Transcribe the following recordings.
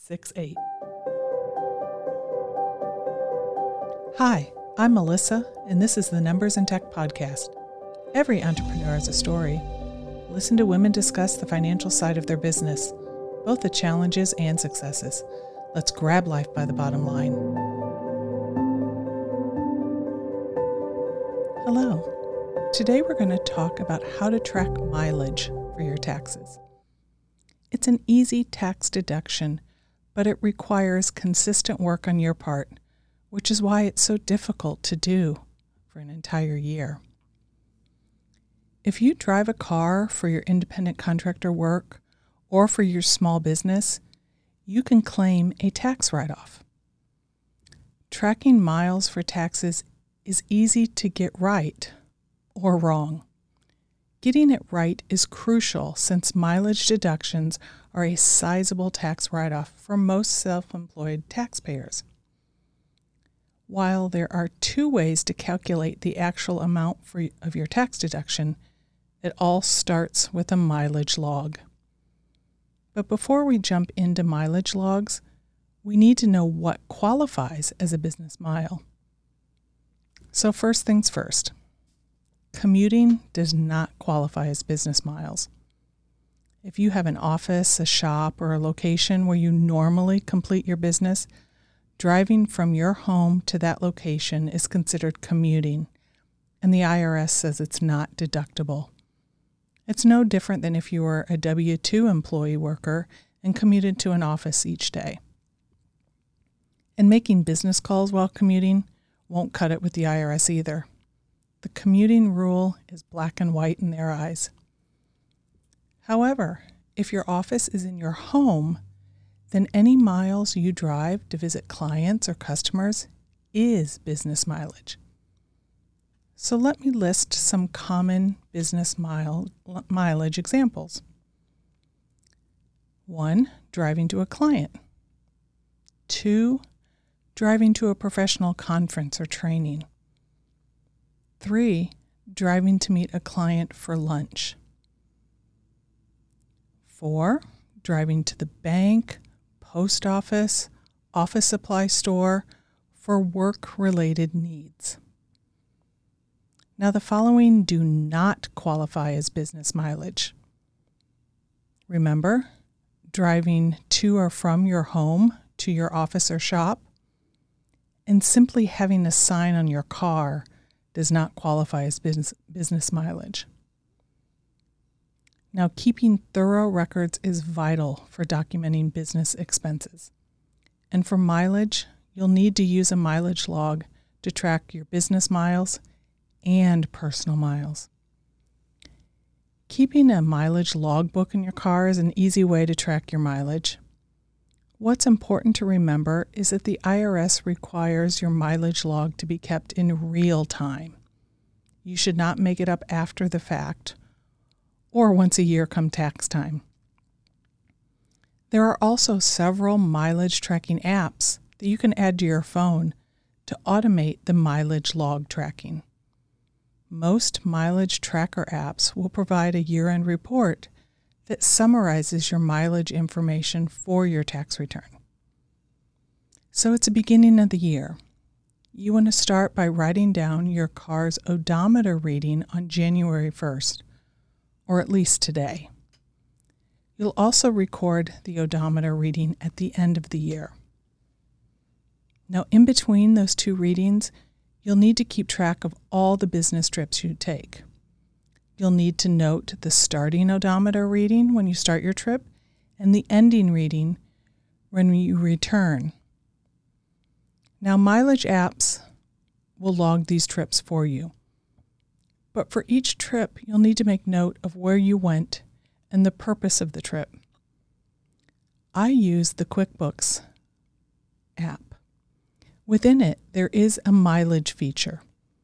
888-888-6868. Hi, I'm Melissa, and this is the Numbers and Tech Podcast. Every entrepreneur has a story. Listen to women discuss the financial side of their business, both the challenges and successes. Let's grab life by the bottom line. Hello. Today we're going to talk about how to track mileage for your taxes. It's an easy tax deduction, but it requires consistent work on your part, which is why it's so difficult to do for an entire year. If you drive a car for your independent contractor work or for your small business, you can claim a tax write-off. Tracking miles for taxes is easy to get right or wrong. Getting it right is crucial since mileage deductions are a sizable tax write-off for most self-employed taxpayers. While there are two ways to calculate the actual amount of your tax deduction, it all starts with a mileage log. But before we jump into mileage logs, we need to know what qualifies as a business mile. So first things first, commuting does not qualify as business miles. If you have an office, a shop, or a location where you normally complete your business, driving from your home to that location is considered commuting, and the IRS says it's not deductible. It's no different than if you were a W-2 employee worker and commuted to an office each day. And making business calls while commuting won't cut it with the IRS either. The commuting rule is black and white in their eyes. However, if your office is in your home, then any miles you drive to visit clients or customers is business mileage. So let me list some common business mileage examples. 1, driving to a client. 2, driving to a professional conference or training. 3, driving to meet a client for lunch. 4, driving to the bank, post office, office supply store for work-related needs. Now, the following do not qualify as business mileage. Remember, driving to or from your home to your office or shop, and simply having a sign on your car does not qualify as business mileage. Now, keeping thorough records is vital for documenting business expenses. And for mileage, you'll need to use a mileage log to track your business miles and personal miles. Keeping a mileage logbook in your car is an easy way to track your mileage. What's important to remember is that the IRS requires your mileage log to be kept in real time. You should not make it up after the fact or once a year come tax time. There are also several mileage tracking apps that you can add to your phone to automate the mileage log tracking. Most mileage tracker apps will provide a year-end report that summarizes your mileage information for your tax return. So it's the beginning of the year. You want to start by writing down your car's odometer reading on January 1st, or at least today. You'll also record the odometer reading at the end of the year. Now, in between those two readings, you'll need to keep track of all the business trips you take. You'll need to note the starting odometer reading when you start your trip and the ending reading when you return. Now, mileage apps will log these trips for you. But for each trip, you'll need to make note of where you went and the purpose of the trip. I use the QuickBooks app. Within it, there is a mileage feature.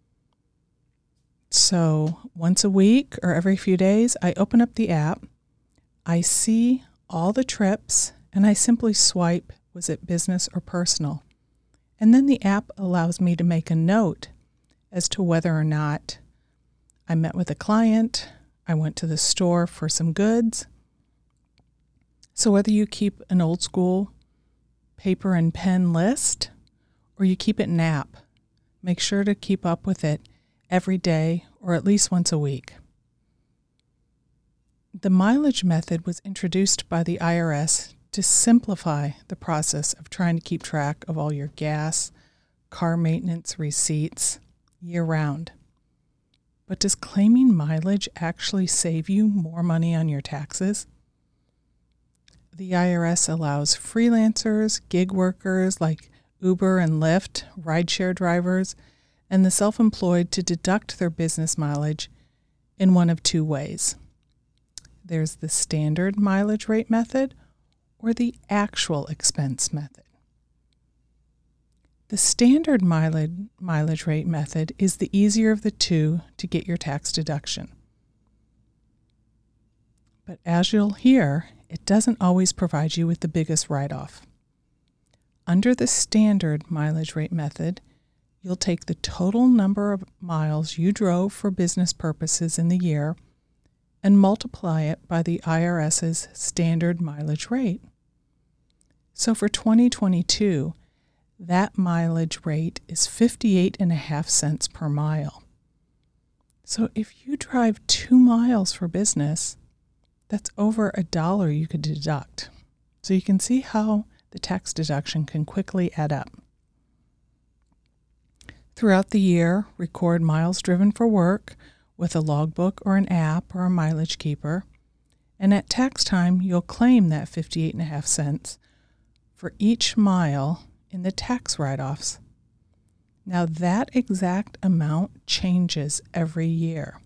So once a week or every few days, I open up the app, I see all the trips, and I simply swipe, was it business or personal? And then the app allows me to make a note as to whether or not I met with a client, I went to the store for some goods. So whether you keep an old school paper and pen list, or you keep it in an app. Make sure to keep up with it every day or at least once a week. The mileage method was introduced by the IRS to simplify the process of trying to keep track of all your gas, car maintenance receipts year-round. But does claiming mileage actually save you more money on your taxes? The IRS allows freelancers, gig workers like Uber and Lyft, rideshare drivers, and the self-employed to deduct their business mileage in one of two ways. There's the standard mileage rate method or the actual expense method. The standard mileage rate method is the easier of the two to get your tax deduction. But as you'll hear, it doesn't always provide you with the biggest write-off. Under the standard mileage rate method, you'll take the total number of miles you drove for business purposes in the year and multiply it by the IRS's standard mileage rate. So for 2022, that mileage rate is 58.5 cents per mile. So if you drive 2 miles for business, that's over $1 you could deduct. So you can see how the tax deduction can quickly add up. Throughout the year, record miles driven for work with a logbook or an app or a mileage keeper. And at tax time, you'll claim that 58.5 cents for each mile in the tax write-offs. Now that exact amount changes every year.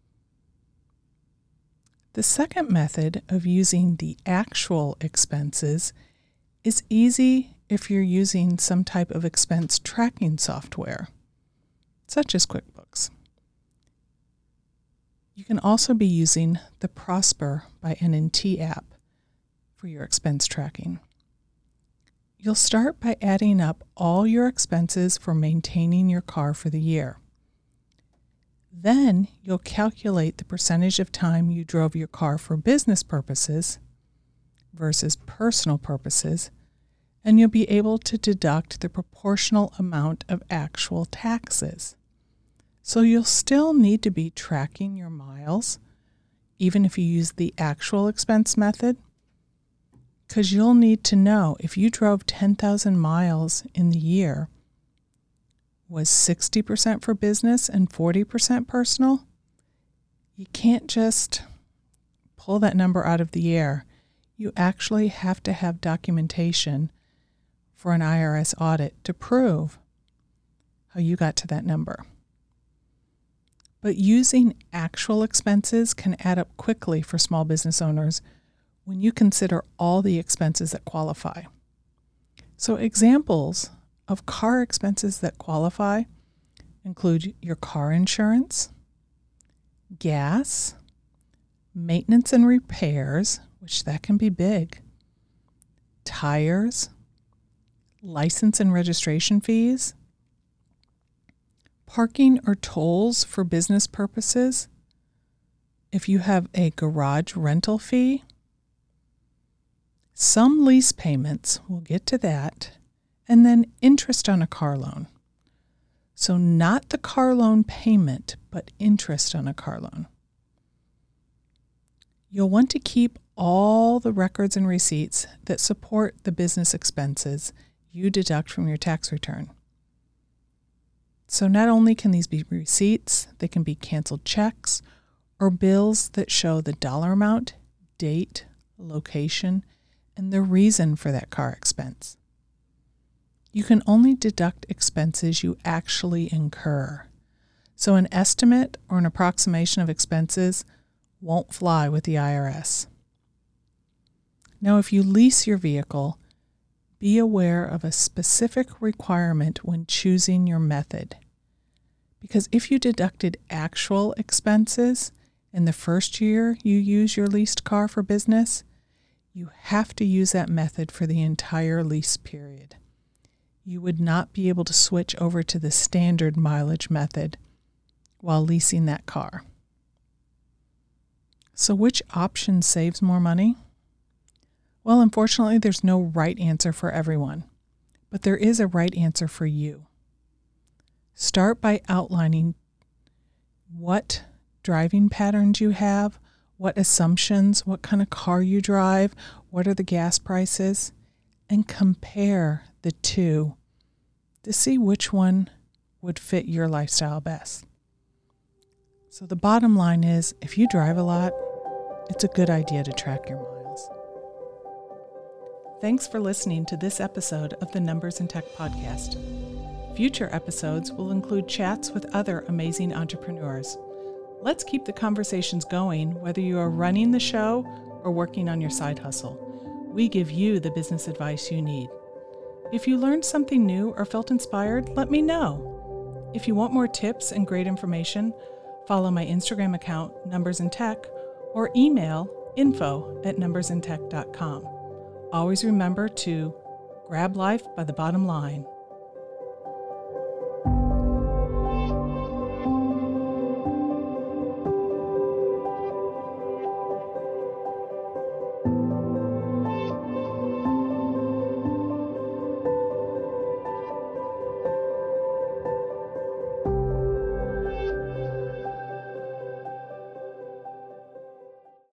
The second method of using the actual expenses is easy if you're using some type of expense tracking software, such as QuickBooks. You can also be using the Prosper by NNT app for your expense tracking. You'll start by adding up all your expenses for maintaining your car for the year. Then you'll calculate the percentage of time you drove your car for business purposes versus personal purposes, and you'll be able to deduct the proportional amount of actual taxes. So you'll still need to be tracking your miles, even if you use the actual expense method, because you'll need to know if you drove 10,000 miles in the year, was 60% for business and 40% personal? You can't just pull that number out of the air. You actually have to have documentation for an IRS audit to prove how you got to that number. But using actual expenses can add up quickly for small business owners when you consider all the expenses that qualify. So examples of car expenses that qualify include your car insurance, gas, maintenance and repairs, which that can be big, tires, license and registration fees, parking or tolls for business purposes, if you have a garage rental fee, some lease payments, we'll get to that, and then interest on a car loan. So not the car loan payment, but interest on a car loan. You'll want to keep all the records and receipts that support the business expenses you deduct from your tax return. So not only can these be receipts, they can be canceled checks or bills that show the dollar amount, date, location, and the reason for that car expense. You can only deduct expenses you actually incur. So an estimate or an approximation of expenses won't fly with the IRS. Now, if you lease your vehicle, be aware of a specific requirement when choosing your method. Because if you deducted actual expenses in the first year you use your leased car for business, you have to use that method for the entire lease period. You would not be able to switch over to the standard mileage method while leasing that car. So which option saves more money? Well, unfortunately, there's no right answer for everyone, but there is a right answer for you. Start by outlining what driving patterns you have, what assumptions, what kind of car you drive, what are the gas prices, and compare the two to see which one would fit your lifestyle best. So the bottom line is, if you drive a lot, it's a good idea to track your miles. Thanks for listening to this episode of the Numbers in Tech podcast. Future episodes will include chats with other amazing entrepreneurs. Let's keep the conversations going, whether you are running the show or working on your side hustle. We give you the business advice you need. If you learned something new or felt inspired, let me know. If you want more tips and great information, follow my Instagram account, Numbers in Tech, or email info@numbersintech.com. Always remember to grab life by the bottom line.